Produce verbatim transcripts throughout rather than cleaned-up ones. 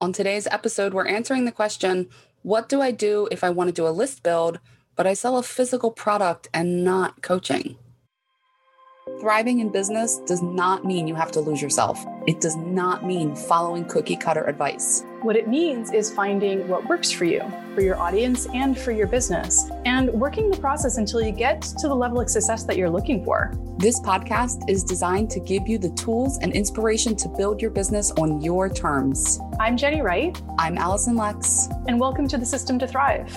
On today's episode, we're answering the question, what do I do if I want to do a list build, but I sell a physical product and not coaching? Thriving in business does not mean you have to lose yourself. It does not mean following cookie cutter advice. What it means is finding what works for you, for your audience, and for your business, and working the process until you get to the level of success that you're looking for. This podcast is designed to give you the tools and inspiration to build your business on your terms. I'm Jenny Wright. I'm Allison Lex. And welcome to the System to Thrive.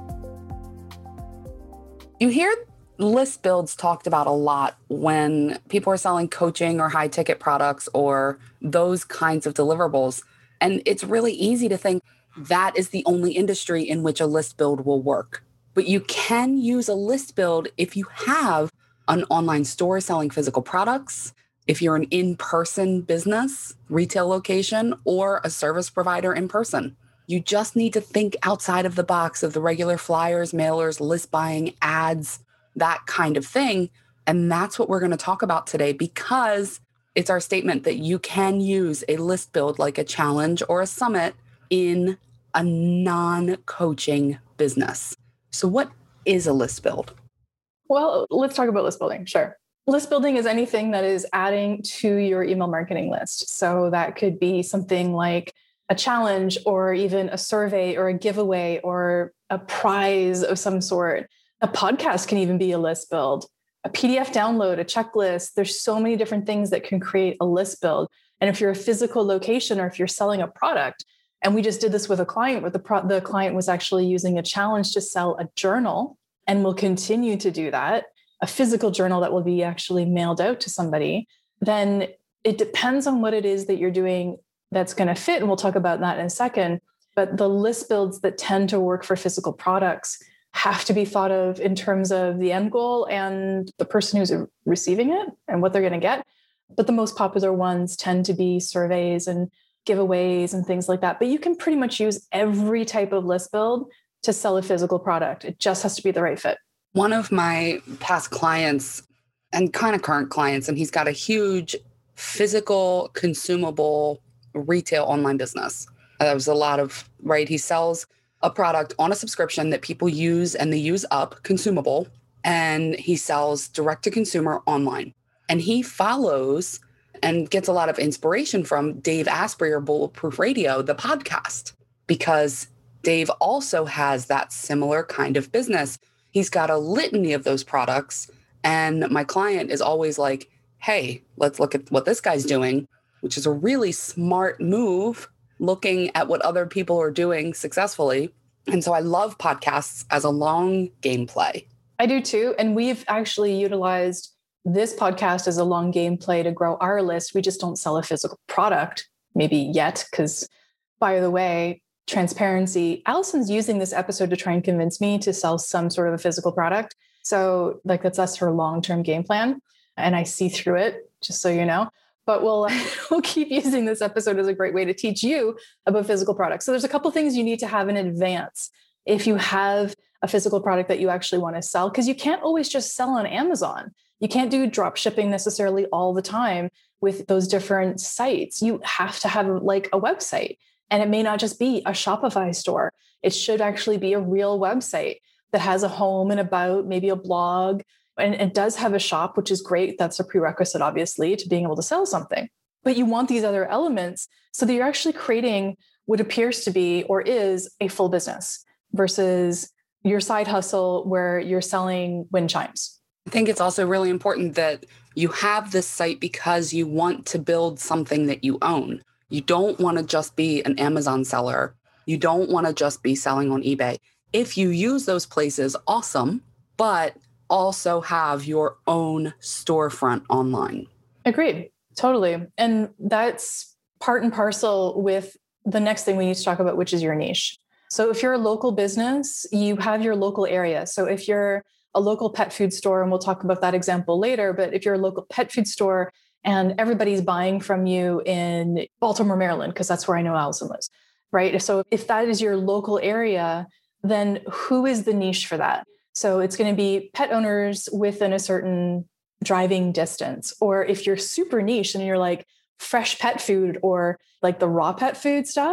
You hear list builds talked about a lot when people are selling coaching or high ticket products or those kinds of deliverables. And it's really easy to think that is the only industry in which a list build will work. But you can use a list build if you have an online store selling physical products, if you're an in-person business, retail location, or a service provider in person. You just need to think outside of the box of the regular flyers, mailers, list buying, ads, that kind of thing. And that's what we're going to talk about today, because it's our statement that you can use a list build like a challenge or a summit in a non-coaching business. So what is a list build? Well, let's talk about list building. Sure. List building is anything that is adding to your email marketing list. So that could be something like a challenge or even a survey or a giveaway or a prize of some sort. A podcast can even be a list build, a P D F download, a checklist. There's so many different things that can create a list build. And if you're a physical location or if you're selling a product, and we just did this with a client where the, pro- the client was actually using a challenge to sell a journal, and will continue to do that, a physical journal that will be actually mailed out to somebody, then it depends on what it is that you're doing that's going to fit. And we'll talk about that in a second. But the list builds that tend to work for physical products have to be thought of in terms of the end goal and the person who's receiving it and what they're going to get. But the most popular ones tend to be surveys and giveaways and things like that. But you can pretty much use every type of list build to sell a physical product. It just has to be the right fit. One of my past clients and kind of current clients, and he's got a huge physical, consumable retail online business. That was a lot of, right? He sells a product on a subscription that people use and they use up, consumable, and he sells direct to consumer online. And he follows and gets a lot of inspiration from Dave Asprey or Bulletproof Radio, the podcast, because Dave also has that similar kind of business. He's got a litany of those products. And my client is always like, hey, let's look at what this guy's doing, which is a really smart move, looking at what other people are doing successfully. And so I love podcasts as a long gameplay. I do too. And we've actually utilized this podcast as a long gameplay to grow our list. We just don't sell a physical product, maybe yet, because by the way, transparency, Allison's using this episode to try and convince me to sell some sort of a physical product. So like that's us her long-term game plan. And I see through it, just so you know. But we'll, we'll keep using this episode as a great way to teach you about physical products. So there's a couple things you need to have in advance if you have a physical product that you actually want to sell, because you can't always just sell on Amazon. You can't do drop shipping necessarily all the time with those different sites. You have to have like a website, and it may not just be a Shopify store. It should actually be a real website that has a home and about, maybe a blog. And it does have a shop, which is great. That's a prerequisite, obviously, to being able to sell something. But you want these other elements so that you're actually creating what appears to be or is a full business versus your side hustle where you're selling wind chimes. I think it's also really important that you have this site because you want to build something that you own. You don't want to just be an Amazon seller. You don't want to just be selling on eBay. If you use those places, awesome, but also have your own storefront online. Agreed. Totally. And that's part and parcel with the next thing we need to talk about, which is your niche. So if you're a local business, you have your local area. So if you're a local pet food store, and we'll talk about that example later, but if you're a local pet food store and everybody's buying from you in Baltimore, Maryland, because that's where I know Allison lives, right? So if that is your local area, then who is the niche for that? So it's going to be pet owners within a certain driving distance. Or if you're super niche and you're like fresh pet food or like the raw pet food stuff,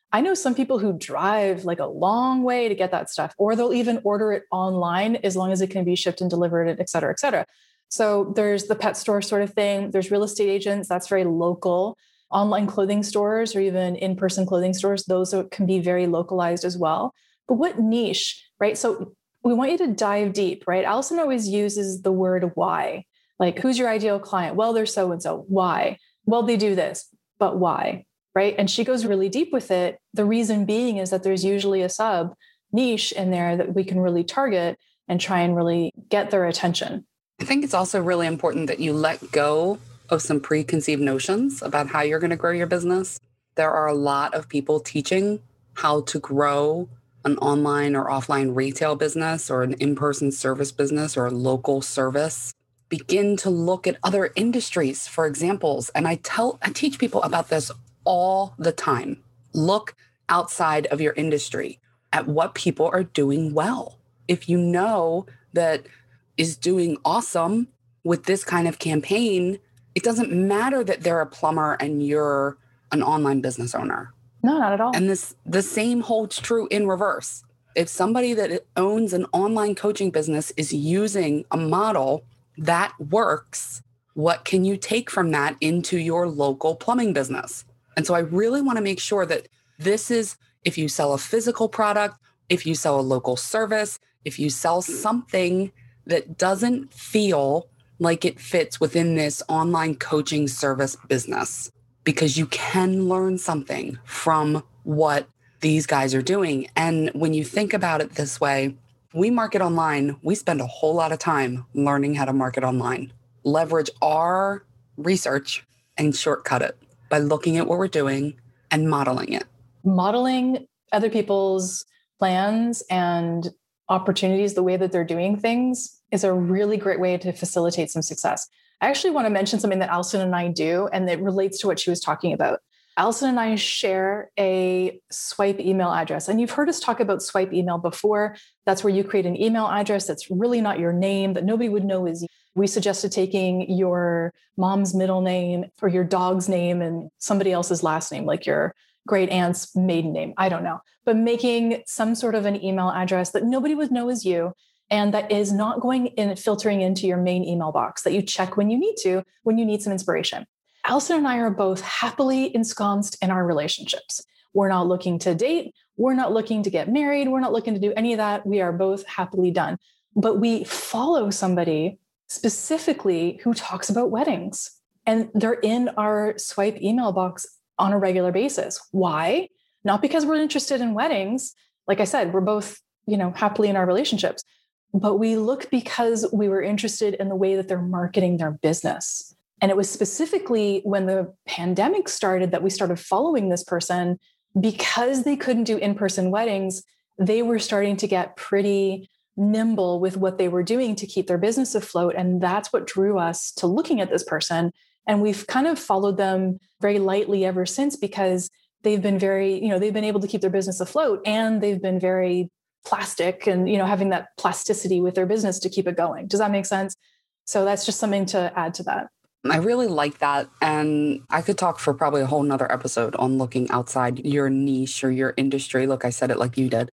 I know some people who drive like a long way to get that stuff, or they'll even order it online as long as it can be shipped and delivered, et cetera, et cetera. So there's the pet store sort of thing. There's real estate agents. That's very local. Online clothing stores or even in-person clothing stores, those can be very localized as well. But what niche, right? So we want you to dive deep, right? Allison always uses the word why. Like, who's your ideal client? Well, they're so-and-so. Why? Well, they do this, but why? Right? And she goes really deep with it. The reason being is that there's usually a sub niche in there that we can really target and try and really get their attention. I think it's also really important that you let go of some preconceived notions about how you're going to grow your business. There are a lot of people teaching how to grow an online or offline retail business or an in-person service business or a local service. Begin to look at other industries for examples. And I tell, I teach people about this all the time. Look outside of your industry at what people are doing well. If you know that is doing awesome with this kind of campaign, it doesn't matter that they're a plumber and you're an online business owner. No, not at all. And this the same holds true in reverse. If somebody that owns an online coaching business is using a model that works, what can you take from that into your local plumbing business? And so I really want to make sure that this is, if you sell a physical product, if you sell a local service, if you sell something that doesn't feel like it fits within this online coaching service business, because you can learn something from what these guys are doing. And when you think about it this way, we market online, we spend a whole lot of time learning how to market online. Leverage our research and shortcut it by looking at what we're doing and modeling it. Modeling other people's plans and opportunities, the way that they're doing things, is a really great way to facilitate some success. I actually want to mention something that Allison and I do, and it relates to what she was talking about. Allison and I share a Swipe email address. And you've heard us talk about Swipe email before. That's where you create an email address that's really not your name, that nobody would know is you. We suggested taking your mom's middle name or your dog's name and somebody else's last name, like your great aunt's maiden name. I don't know. But making some sort of an email address that nobody would know is you, and that is not going in filtering into your main email box that you check when you need to, when you need some inspiration. Allison and I are both happily ensconced in our relationships. We're not looking to date. We're not looking to get married. We're not looking to do any of that. We are both happily done. But we follow somebody specifically who talks about weddings, and they're in our Swipe email box on a regular basis. Why? Not because we're interested in weddings. Like I said, we're both, you know, happily in our relationships, but we look because we were interested in the way that they're marketing their business. And it was specifically when the pandemic started that we started following this person, because they couldn't do in-person weddings. They were starting to get pretty nimble with what they were doing to keep their business afloat. And that's what drew us to looking at this person. And we've kind of followed them very lightly ever since, because they've been very, you know, they've been able to keep their business afloat, and they've been very plastic and, you know, having that plasticity with their business to keep it going. Does that make sense? So that's just something to add to that. I really like that. And I could talk for probably a whole nother episode on looking outside your niche or your industry. Look, I said it like you did.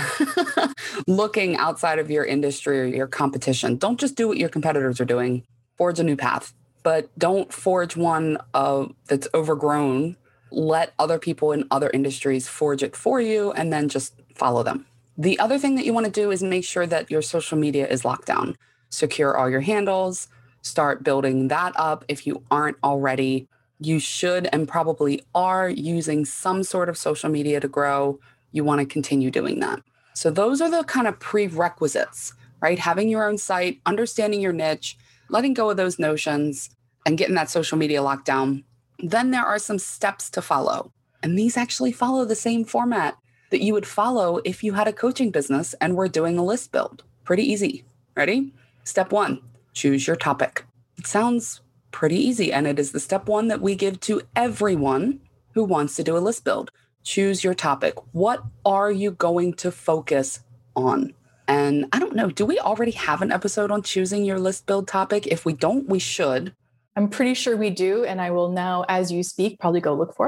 Looking outside of your industry or your competition. Don't just do what your competitors are doing. Forge a new path, but don't forge one uh, that's overgrown. Let other people in other industries forge it for you, and then just follow them. The other thing that you want to do is make sure that your social media is locked down. Secure all your handles. Start building that up. If you aren't already, you should and probably are using some sort of social media to grow. You want to continue doing that. So those are the kind of prerequisites, right? Having your own site, understanding your niche, letting go of those notions, and getting that social media locked down. Then there are some steps to follow. And these actually follow the same format that you would follow if you had a coaching business and were doing a list build. Pretty easy. Ready? Step one, choose your topic. It sounds pretty easy, and it is the step one that we give to everyone who wants to do a list build. Choose your topic. What are you going to focus on? And I don't know, do we already have an episode on choosing your list build topic? If we don't, we should. I'm pretty sure we do. And I will now, as you speak, probably go look for it.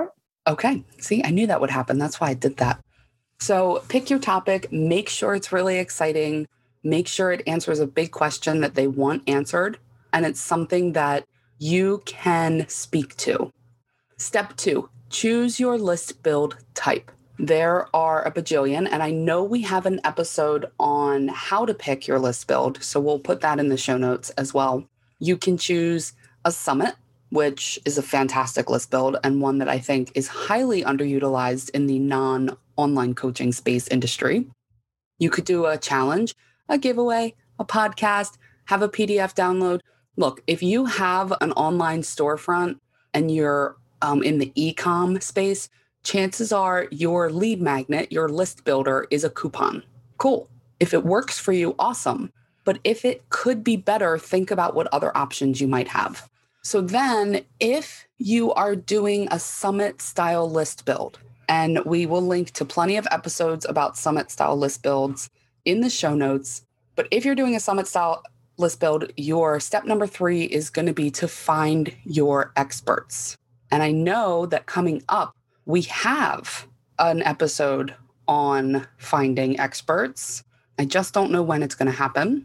Okay. See, I knew that would happen. That's why I did that. So pick your topic, make sure it's really exciting, make sure it answers a big question that they want answered, and it's something that you can speak to. Step two, choose your list build type. There are a bajillion, and I know we have an episode on how to pick your list build, so we'll put that in the show notes as well. You can choose a summit, which is a fantastic list build and one that I think is highly underutilized in the non-online coaching space industry. You could do a challenge, a giveaway, a podcast, have a P D F download. Look, if you have an online storefront and you're um, in the e-com space, chances are your lead magnet, your list builder is a coupon. Cool. If it works for you, awesome. But if it could be better, think about what other options you might have. So then if you are doing a summit style list build, and we will link to plenty of episodes about summit style list builds in the show notes. But if you're doing a summit style list build, your step number three is going to be to find your experts. And I know that coming up, we have an episode on finding experts. I just don't know when it's going to happen.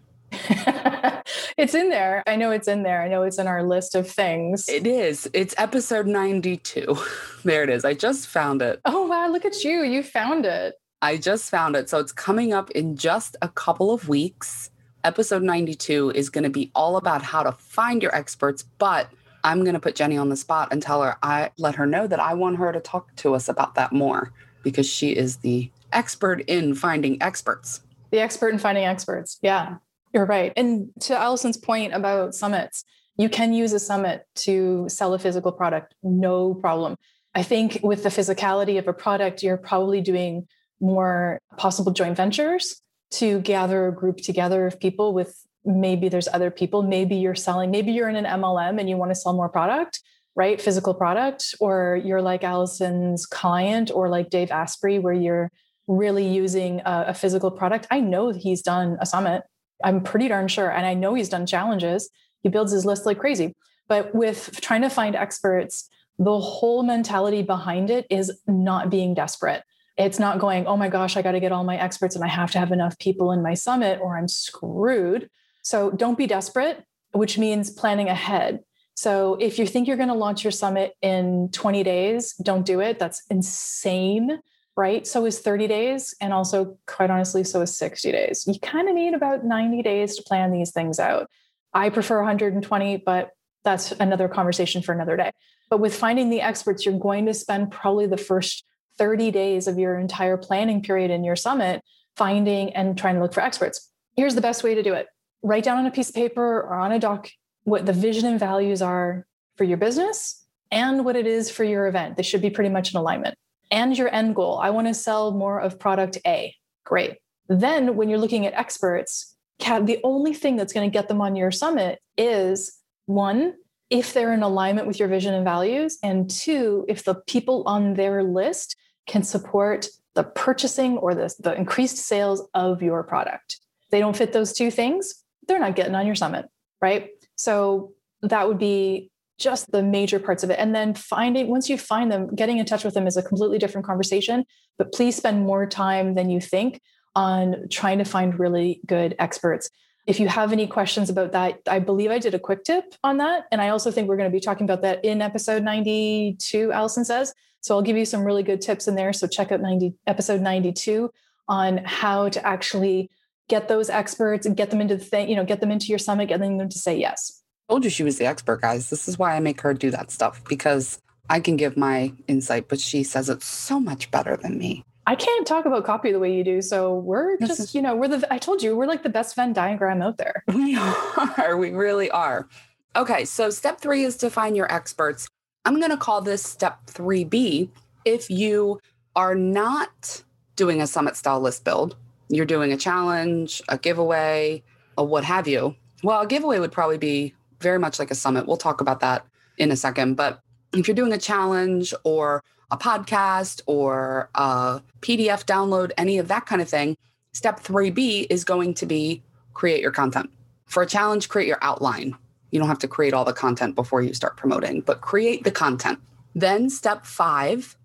It's in there. I know it's in there. I know it's in our list of things. It is. It's episode ninety-two. There it is. I just found it. Oh, wow. Look at you. You found it. I just found it. So it's coming up in just a couple of weeks. Episode ninety-two is going to be all about how to find your experts, but I'm going to put Jenny on the spot and tell her, I let her know that I want her to talk to us about that more because she is the expert in finding experts. The expert in finding experts. Yeah. You're right. And to Allison's point about summits, you can use a summit to sell a physical product, no problem. I think with the physicality of a product, you're probably doing more possible joint ventures to gather a group together of people with maybe there's other people, maybe you're selling, maybe you're in an M L M and you want to sell more product, right? Physical product, or you're like Allison's client or like Dave Asprey, where you're really using a, a physical product. I know he's done a summit. I'm pretty darn sure. And I know he's done challenges. He builds his list like crazy. But with trying to find experts, the whole mentality behind it is not being desperate. It's not going, oh my gosh, I got to get all my experts and I have to have enough people in my summit or I'm screwed. So don't be desperate, which means planning ahead. So if you think you're going to launch your summit in twenty days, don't do it. That's insane. Right? So is thirty days. And also, quite honestly, so is sixty days. You kind of need about ninety days to plan these things out. I prefer one hundred twenty, but that's another conversation for another day. But with finding the experts, you're going to spend probably the first thirty days of your entire planning period in your summit finding and trying to look for experts. Here's the best way to do it. Write down on a piece of paper or on a doc what the vision and values are for your business and what it is for your event. They should be pretty much in alignment. And your end goal. I want to sell more of product A. Great. Then when you're looking at experts, the only thing that's going to get them on your summit is one, if they're in alignment with your vision and values, and two, if the people on their list can support the purchasing or the, the increased sales of your product. If they don't fit those two things, they're not getting on your summit, right? So that would be just the major parts of it. And then finding, once you find them, getting in touch with them is a completely different conversation, but please spend more time than you think on trying to find really good experts. If you have any questions about that, I believe I did a quick tip on that. And I also think we're going to be talking about that in episode ninety-two, Allison says. So I'll give you some really good tips in there. So check out ninety, episode ninety-two on how to actually get those experts and get them into the thing, you know, get them into your summit, getting them to say yes. I told you she was the expert, guys. This is why I make her do that stuff, because I can give my insight, but she says it's so much better than me. I can't talk about copy the way you do. So we're just, is, you know, we're the, I told you, we're like the best Venn diagram out there. We are. We really are. Okay. So step three is to find your experts. I'm going to call this step three B. If you are not doing a summit style list build, you're doing a challenge, a giveaway, a what have you. Well, a giveaway would probably be very much like a summit. We'll talk about that in a second. But if you're doing a challenge or a podcast or a P D F download, any of that kind of thing, step three B is going to be create your content. For a challenge, create your outline. You don't have to create all the content before you start promoting, but create the content. Then step five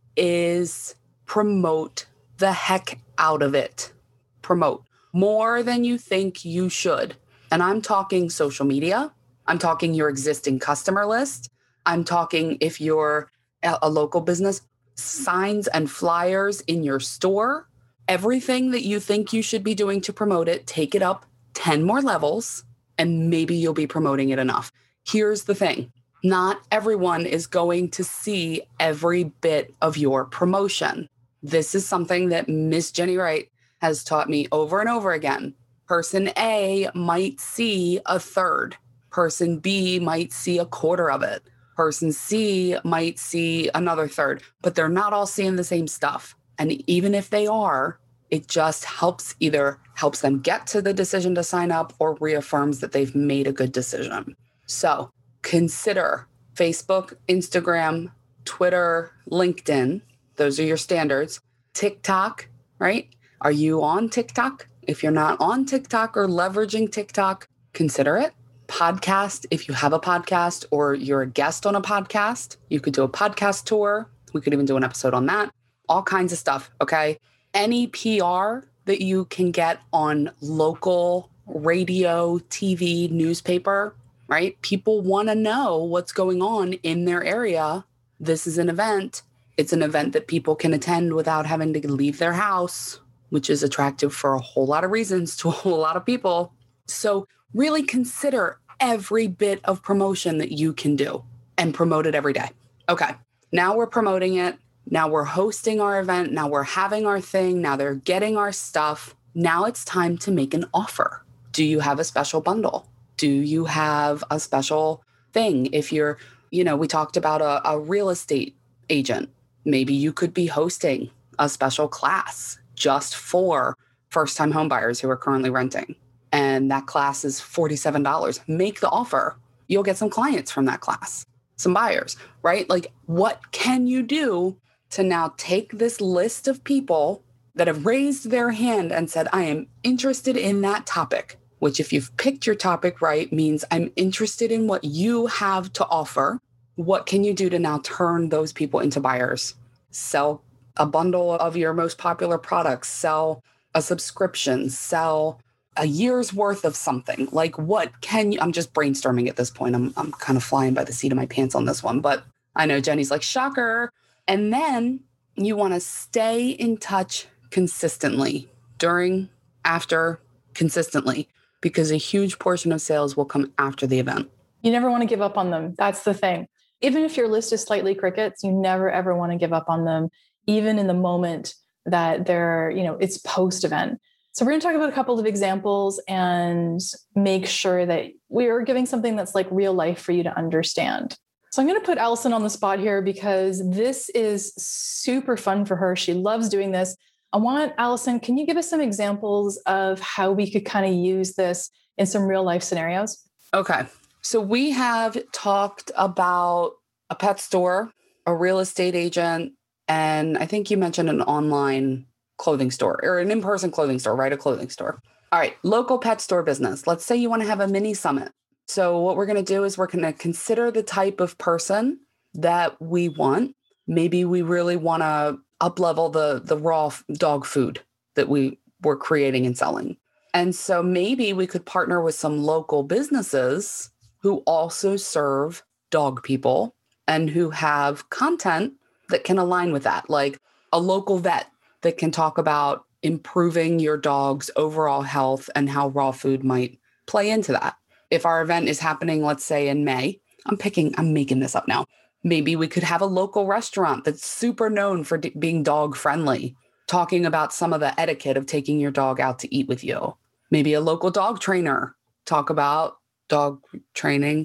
is promote the heck out of it. Promote more than you think you should. And I'm talking social media. I'm talking your existing customer list. I'm talking if you're a local business, signs and flyers in your store. Everything that you think you should be doing to promote it, take it up ten more levels, and maybe you'll be promoting it enough. Here's the thing. Not everyone is going to see every bit of your promotion. This is something that Miss Jenny Wright has taught me over and over again. Person A might see a third. Person B might see a quarter of it. Person C might see another third, but they're not all seeing the same stuff. And even if they are, it just helps either helps them get to the decision to sign up or reaffirms that they've made a good decision. So consider Facebook, Instagram, Twitter, LinkedIn. Those are your standards. TikTok, right? Are you on TikTok? If you're not on TikTok or leveraging TikTok, consider it. Podcast, if you have a podcast or you're a guest on a podcast, you could do a podcast tour. We could even do an episode on that. All kinds of stuff, okay? Any P R that you can get on local radio, T V, newspaper, right? People want to know what's going on in their area. This is an event. It's an event that people can attend without having to leave their house, which is attractive for a whole lot of reasons to a whole lot of people. So really consider every bit of promotion that you can do and promote it every day. Okay, now we're promoting it. Now we're hosting our event. Now we're having our thing. Now they're getting our stuff. Now it's time to make an offer. Do you have a special bundle? Do you have a special thing? If you're, you know, we talked about a, a real estate agent. Maybe you could be hosting a special class just for first-time homebuyers who are currently renting. And that class is forty-seven dollars. Make the offer. You'll get some clients from that class, some buyers, right? Like, what can you do to now take this list of people that have raised their hand and said, I am interested in that topic, which if you've picked your topic right, means I'm interested in what you have to offer. What can you do to now turn those people into buyers? Sell a bundle of your most popular products, sell a subscription, sell a year's worth of something. Like, what can you, I'm just brainstorming at this point. I'm, I'm kind of flying by the seat of my pants on this one, but I know Jenny's like, shocker. And then you want to stay in touch consistently during, after, consistently, because a huge portion of sales will come after the event. You never want to give up on them. That's the thing. Even if your list is slightly crickets, you never, ever want to give up on them, even in the moment that they're, you know, it's post-event. So we're going to talk about a couple of examples and make sure that we are giving something that's like real life for you to understand. So I'm going to put Allison on the spot here because this is super fun for her. She loves doing this. I want, Allison, can you give us some examples of how we could kind of use this in some real life scenarios? Okay. So we have talked about a pet store, a real estate agent, and I think you mentioned an online clothing store or an in-person clothing store, right? A clothing store. All right. Local pet store business. Let's say you want to have a mini summit. So what we're going to do is we're going to consider the type of person that we want. Maybe we really want to up-level the, the raw dog food that we were creating and selling. And so maybe we could partner with some local businesses who also serve dog people and who have content that can align with that, like a local vet that can talk about improving your dog's overall health and how raw food might play into that. If our event is happening, let's say in May, I'm picking, I'm making this up now. Maybe we could have a local restaurant that's super known for d- being dog friendly, talking about some of the etiquette of taking your dog out to eat with you. Maybe a local dog trainer, talk about dog training.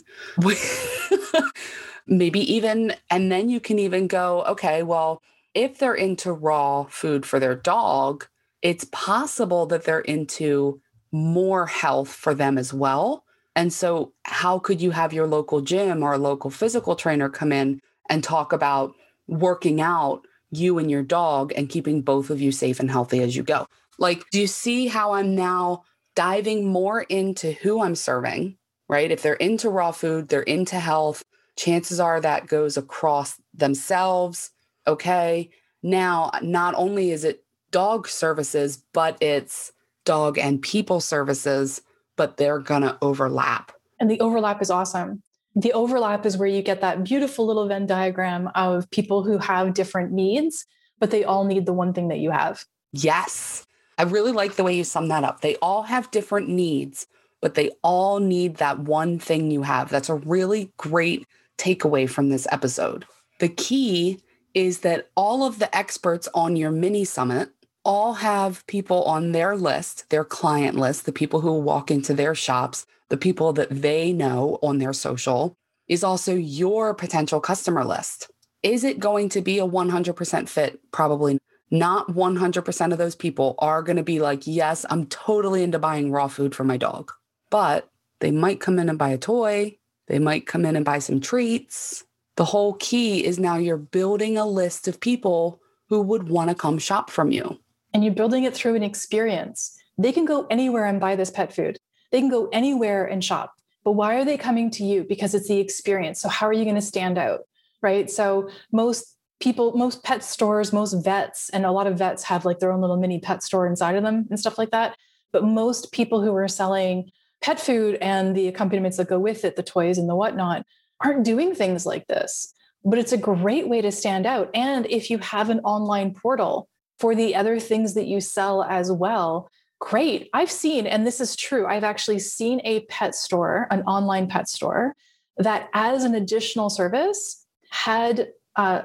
Maybe even, and then you can even go, okay, well, if they're into raw food for their dog, it's possible that they're into more health for them as well. And so how could you have your local gym or a local physical trainer come in and talk about working out you and your dog and keeping both of you safe and healthy as you go? Like, do you see how I'm now diving more into who I'm serving, right? If they're into raw food, they're into health, chances are that goes across themselves, Okay. Now, not only is it dog services, but it's dog and people services, but they're going to overlap. And the overlap is awesome. The overlap is where you get that beautiful little Venn diagram of people who have different needs, but they all need the one thing that you have. Yes. I really like the way you sum that up. They all have different needs, but they all need that one thing you have. That's a really great takeaway from this episode. The key is that all of the experts on your mini summit all have people on their list, their client list, the people who will walk into their shops, the people that they know on their social, is also your potential customer list. Is it going to be a one hundred percent fit? Probably not. one hundred percent of those people are going to be like, yes, I'm totally into buying raw food for my dog. But they might come in and buy a toy. They might come in and buy some treats. The whole key is now you're building a list of people who would want to come shop from you. And you're building it through an experience. They can go anywhere and buy this pet food. They can go anywhere and shop. But why are they coming to you? Because it's the experience. So how are you going to stand out, right? So most people, most pet stores, most vets, and a lot of vets have like their own little mini pet store inside of them and stuff like that. But most people who are selling pet food and the accompaniments that go with it, the toys and the whatnot, aren't doing things like this. But it's a great way to stand out. And if you have an online portal for the other things that you sell as well, great. I've seen, and this is true, I've actually seen a pet store, an online pet store, that as an additional service had uh,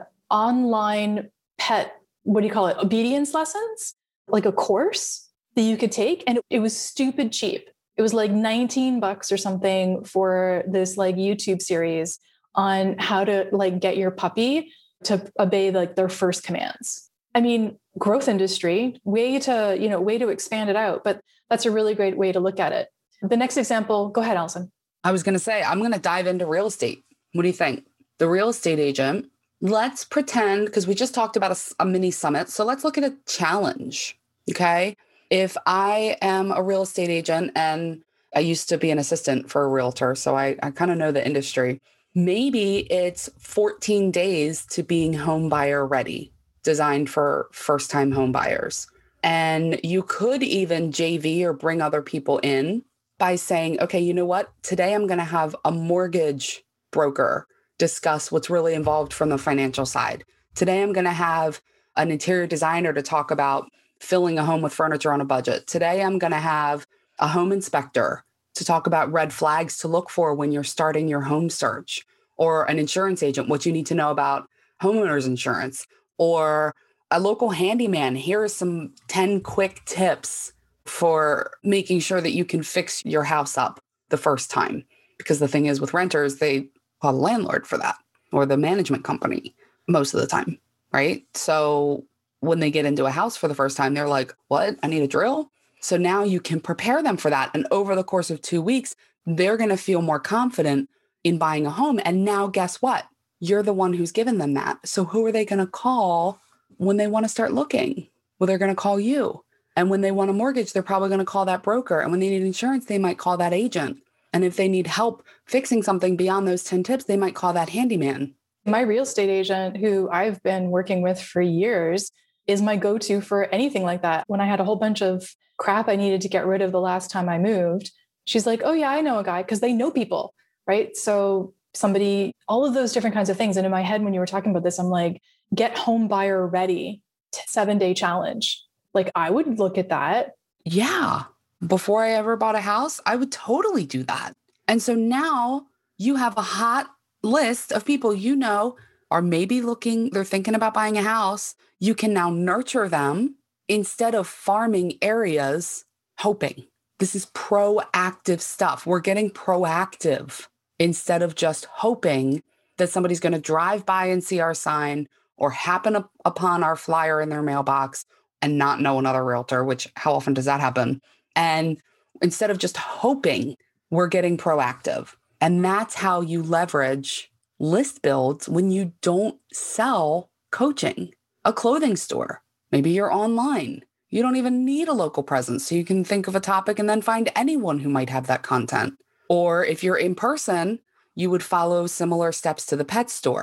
online pet, what do you call it, obedience lessons, like a course that you could take. And it, it was stupid cheap. It was like nineteen bucks or something for this like YouTube series on how to like get your puppy to obey like their first commands. I mean, growth industry, way to, you know, way to expand it out. But that's a really great way to look at it. The next example, go ahead, Allison. I was going to say, I'm going to dive into real estate. What do you think? The real estate agent, let's pretend, because we just talked about a, a mini summit. So let's look at a challenge. Okay. If I am a real estate agent and I used to be an assistant for a realtor, so I, I kind of know the industry, maybe it's fourteen days to being home buyer ready, designed for first-time home buyers. And you could even J V or bring other people in by saying, okay, you know what? Today I'm going to have a mortgage broker discuss what's really involved from the financial side. Today I'm going to have an interior designer to talk about filling a home with furniture on a budget. Today I'm going to have a home inspector to talk about red flags to look for when you're starting your home search, or an insurance agent, what you need to know about homeowners insurance, or a local handyman. Here are some ten quick tips for making sure that you can fix your house up the first time. Because the thing is with renters, they call the landlord for that, or the management company most of the time, right? So when they get into a house for the first time, they're like, what? I need a drill? So now you can prepare them for that. And over the course of two weeks, they're going to feel more confident in buying a home. And now guess what? You're the one who's given them that. So who are they going to call when they want to start looking? Well, they're going to call you. And when they want a mortgage, they're probably going to call that broker. And when they need insurance, they might call that agent. And if they need help fixing something beyond those ten tips, they might call that handyman. My real estate agent, who I've been working with for years, is my go-to for anything like that. When I had a whole bunch of crap I needed to get rid of the last time I moved, she's like, oh yeah, I know a guy, because they know people, right? So somebody, all of those different kinds of things. And in my head, when you were talking about this, I'm like, get home buyer ready, seven day challenge. Like I would look at that. Yeah. Before I ever bought a house, I would totally do that. And so now you have a hot list of people you know are maybe looking, they're thinking about buying a house. You can now nurture them instead of farming areas hoping. This is proactive stuff. We're getting proactive instead of just hoping that somebody's going to drive by and see our sign or happen up upon our flyer in their mailbox and not know another realtor, which how often does that happen? And instead of just hoping, we're getting proactive. And that's how you leverage list builds when you don't sell coaching. A clothing store, maybe you're online. You don't even need a local presence. So you can think of a topic and then find anyone who might have that content. Or if you're in person, you would follow similar steps to the pet store.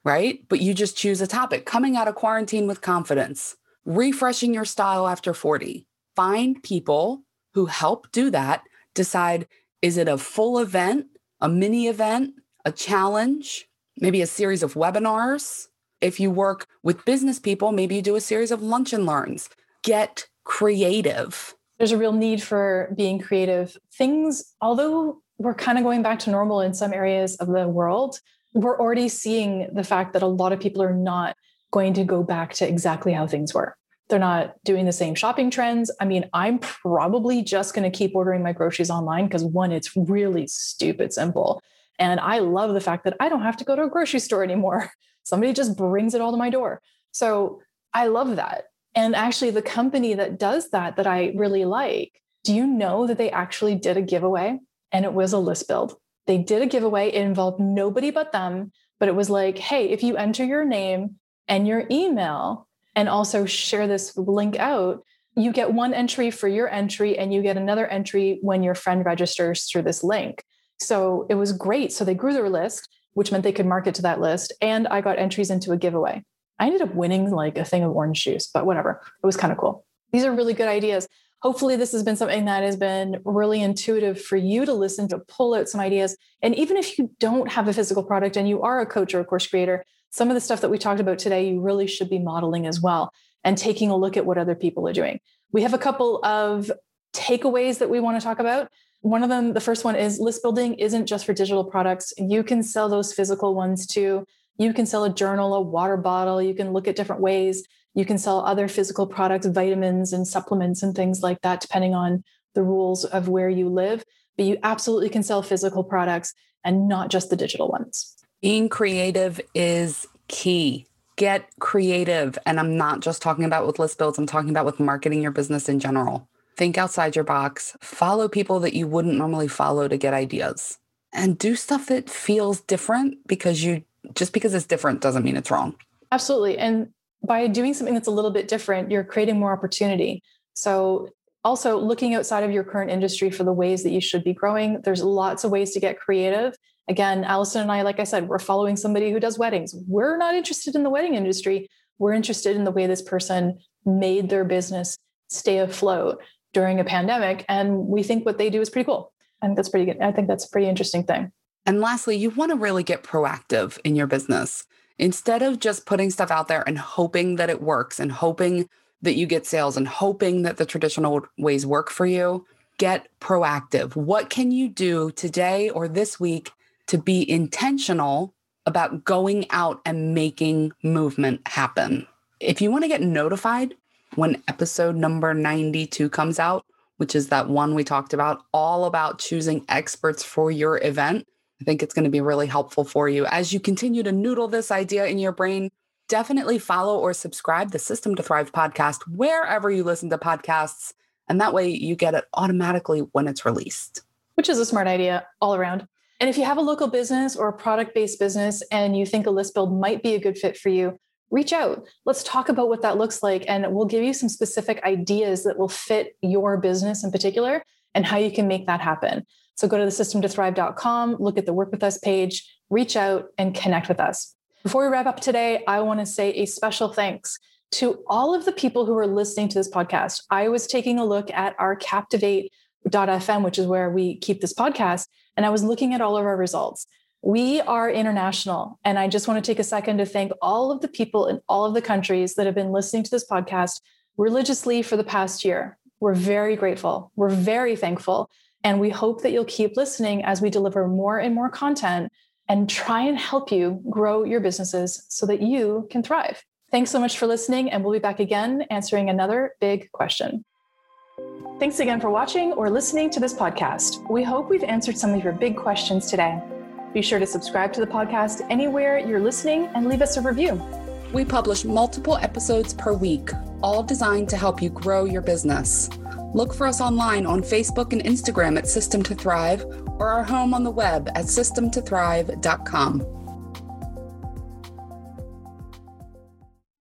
right? But you just choose a topic. Coming out of quarantine with confidence, refreshing your style after forty. Find people who help do that. Decide, is it a full event, a mini event, a challenge, maybe a series of webinars? If you work with business people, maybe you do a series of lunch and learns. Get creative. There's a real need for being creative. Things, although we're kind of going back to normal in some areas of the world, we're already seeing the fact that a lot of people are not going to go back to exactly how things were. They're not doing the same shopping trends. I mean, I'm probably just going to keep ordering my groceries online because one, it's really stupid simple. And I love the fact that I don't have to go to a grocery store anymore. Somebody just brings it all to my door. So I love that. And actually the company that does that, that I really like, do you know that they actually did a giveaway? And it was a list build. They did a giveaway. It involved nobody but them, but it was like, hey, if you enter your name and your email and also share this link out, you get one entry for your entry and you get another entry when your friend registers through this link. So it was great. So they grew their list, which meant they could market to that list. And I got entries into a giveaway. I ended up winning like a thing of orange juice, but whatever. It was kind of cool. These are really good ideas. Hopefully this has been something that has been really intuitive for you to listen to, pull out some ideas. And even if you don't have a physical product and you are a coach or a course creator, some of the stuff that we talked about today, you really should be modeling as well and taking a look at what other people are doing. We have a couple of takeaways that we want to talk about. One of them, the first one is list building isn't just for digital products. You can sell those physical ones too. You can sell a journal, a water bottle. You can look at different ways. You can sell other physical products, vitamins and supplements and things like that, depending on the rules of where you live. But you absolutely can sell physical products and not just the digital ones. Being creative is key. Get creative. And I'm not just talking about with list builds. I'm talking about with marketing your business in general. Think outside your box. Follow people that you wouldn't normally follow to get ideas. And do stuff that feels different, because you just because it's different doesn't mean it's wrong. Absolutely. And by doing something that's a little bit different, you're creating more opportunity. So also looking outside of your current industry for the ways that you should be growing. There's lots of ways to get creative. Again, Allison and I, like I said, we're following somebody who does weddings. We're not interested in the wedding industry. We're interested in the way this person made their business stay afloat during a pandemic. And we think what they do is pretty cool. And that's pretty good. I think that's a pretty interesting thing. And lastly, you want to really get proactive in your business. Instead of just putting stuff out there and hoping that it works and hoping that you get sales and hoping that the traditional ways work for you, get proactive. What can you do today or this week to be intentional about going out and making movement happen? If you want to get notified when episode number ninety-two comes out, which is that one we talked about, all about choosing experts for your event, I think it's going to be really helpful for you. As you continue to noodle this idea in your brain, definitely follow or subscribe the System to Thrive podcast wherever you listen to podcasts. And that way you get it automatically when it's released. Which is a smart idea all around. And if you have a local business or a product-based business and you think a list build might be a good fit for you, reach out. Let's talk about what that looks like. And we'll give you some specific ideas that will fit your business in particular and how you can make that happen. So go to the system to thrive dot com, look at the Work With Us page, reach out and connect with us. Before we wrap up today, I want to say a special thanks to all of the people who are listening to this podcast. I was taking a look at our Captivate dot f m, which is where we keep this podcast, and I was looking at all of our results. We are international, and I just want to take a second to thank all of the people in all of the countries that have been listening to this podcast religiously for the past year. We're very grateful. We're very thankful. And we hope that you'll keep listening as we deliver more and more content and try and help you grow your businesses so that you can thrive. Thanks so much for listening, and we'll be back again answering another big question. Thanks again for watching or listening to this podcast. We hope we've answered some of your big questions today. Be sure to subscribe to the podcast anywhere you're listening and leave us a review. We publish multiple episodes per week, all designed to help you grow your business. Look for us online on Facebook and Instagram at System to Thrive, or our home on the web at system to thrive dot com.